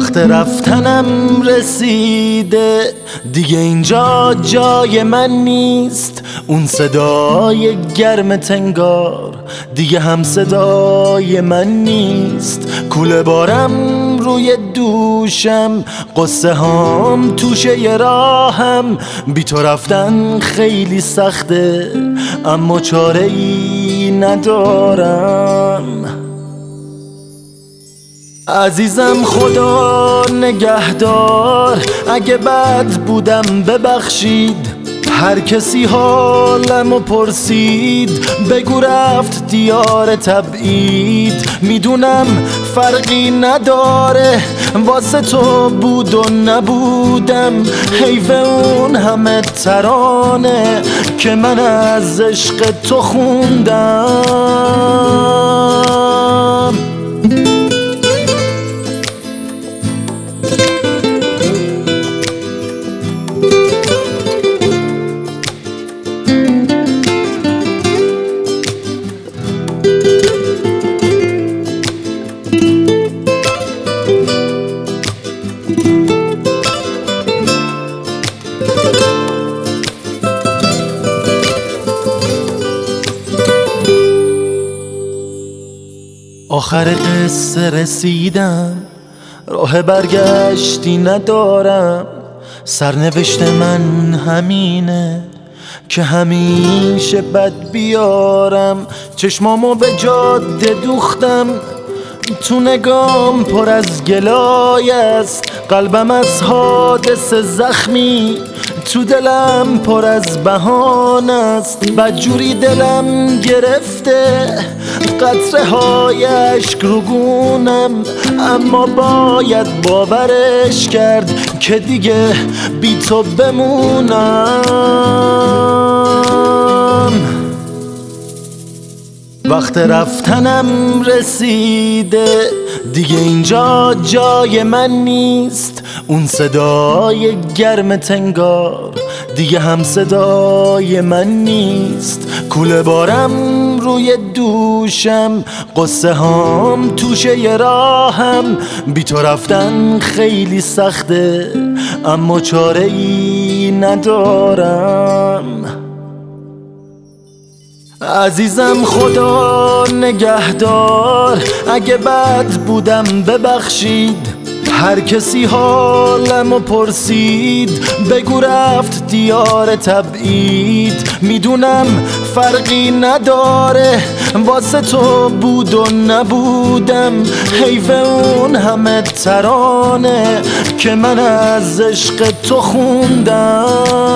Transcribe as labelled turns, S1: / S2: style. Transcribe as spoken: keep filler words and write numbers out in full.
S1: وقت رفتنم رسیده، دیگه اینجا جای من نیست. اون صدای گرم تنگار دیگه هم صدای من نیست. کوله بارم روی دوشم، قصه هام توشه ی راهم. بی تو رفتن خیلی سخته اما چاره ای ندارم. عزیزم خدا نگهدار، اگه بد بودم ببخشید. هر کسی حالمو پرسید بگو رفت دیار تبعید. میدونم فرقی نداره واسه تو بود و نبودم. حیف اون همه ترانه که من از عشق تو خوندم. آخر قصه رسیدم، راه برگشتی ندارم. سرنوشت من همینه که همیشه بد بیارم. چشمامو به جاده دوختم، تو نگام پر از گلای است. قلبم از حادثه زخمی، تو دلم پر از بهانه است. بدجوری دلم گرفته قطره های اشک رو گونم، اما باید باورش کرد که دیگه بی تو بمونم. وقت رفتنم رسیده، دیگه اینجا جای من نیست. اون صدای گرم تنگار دیگه هم صدای من نیست. کوله بارم روی دوشم، قصه هام توشه ی راهم. بی تو رفتن خیلی سخته اما چاره ای ندارم. عزیزم خدا نگهدار، اگه بد بودم ببخشید. هر کسی حالمو پرسید بگو رفت دیار تبعید. میدونم فرقی نداره واسه تو بود و نبودم. حیف اون همه ترانه که من از عشق تو خوندم.